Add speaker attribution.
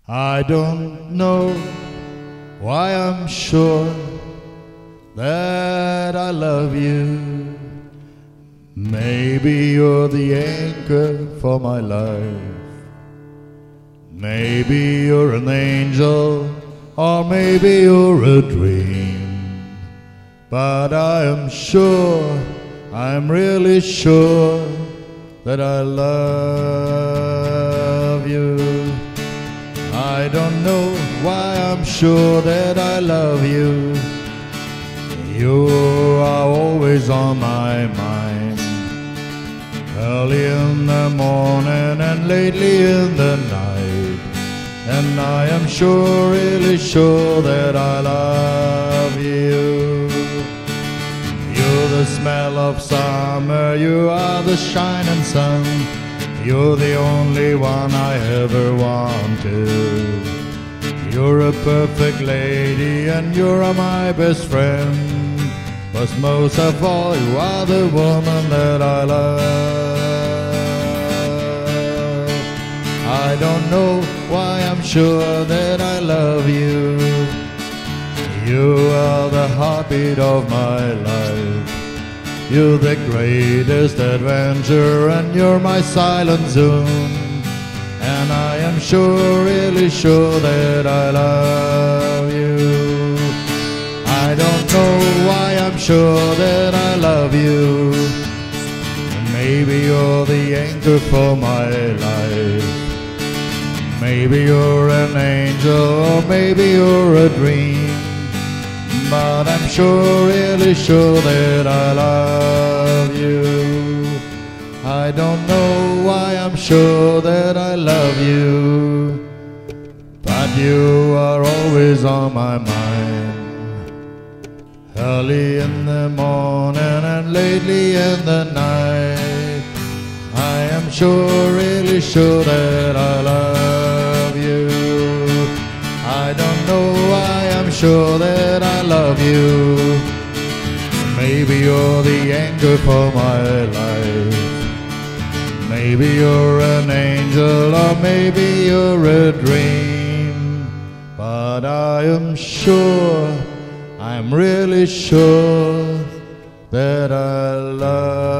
Speaker 1: I don't know why I'm sure that I love you. Maybe you're the anchor for my life. Maybe you're an angel, or maybe you're a dream. But I am sure, I'm really sure that I love you. I don't know why I'm sure that I love you. You are always on my mind, early in the morning and lately in the night. And I am sure, really sure that I love you. You're the smell of summer, you are the shining sun. You're the only one I ever wanted. You're a perfect lady and you're my best friend. But most of all, you are the woman that I love. I don't know why I'm sure that I love you. You are the heartbeat of my life. You're the greatest adventure and you're my silent zone. And I am sure, really sure that I love you. I don't know why I'm sure that I love you. Maybe you're the anchor for my life. Maybe you're an angel, or maybe you're a dream. But I'm sure, really sure that I love you. I don't know why I'm sure that I love you, but you are always on my mind, early in the morning and lately in the night. I am sure, really sure that I love you. I don't know why I'm sure that I love you. Maybe you're the anchor for my life. Maybe you're an angel, or maybe you're a dream. But I am sure, I'm really sure that I love